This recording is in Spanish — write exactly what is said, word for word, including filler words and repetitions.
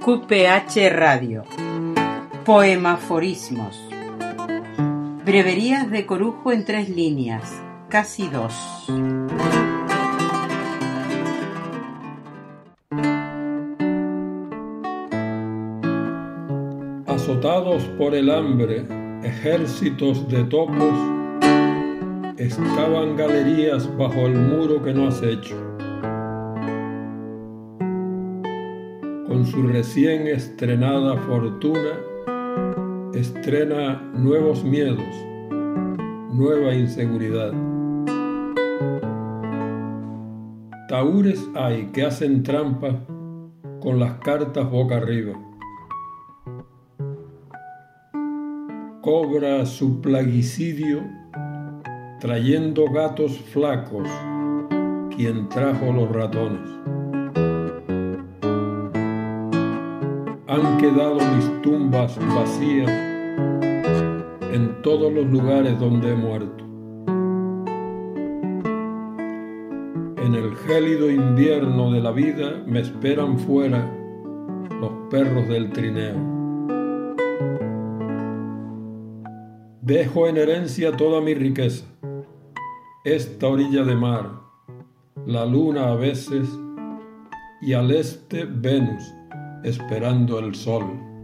Q P H Radio. Poemaforismos. Breverías de Corujo en tres líneas, casi dos. Azotados por el hambre, ejércitos de topos excavan galerías bajo el muro que no has hecho. Con su recién estrenada fortuna, estrena nuevos miedos, nueva inseguridad. Tahúres hay que hacen trampas con las cartas boca arriba. Cobra su plaguicidio trayendo gatos flacos quien trajo los ratones. Han quedado mis tumbas vacías en todos los lugares donde he muerto. En el gélido invierno de la vida me esperan fuera los perros del trineo. Dejo en herencia toda mi riqueza, esta orilla de mar, la luna a veces y al este Venus esperando el sol.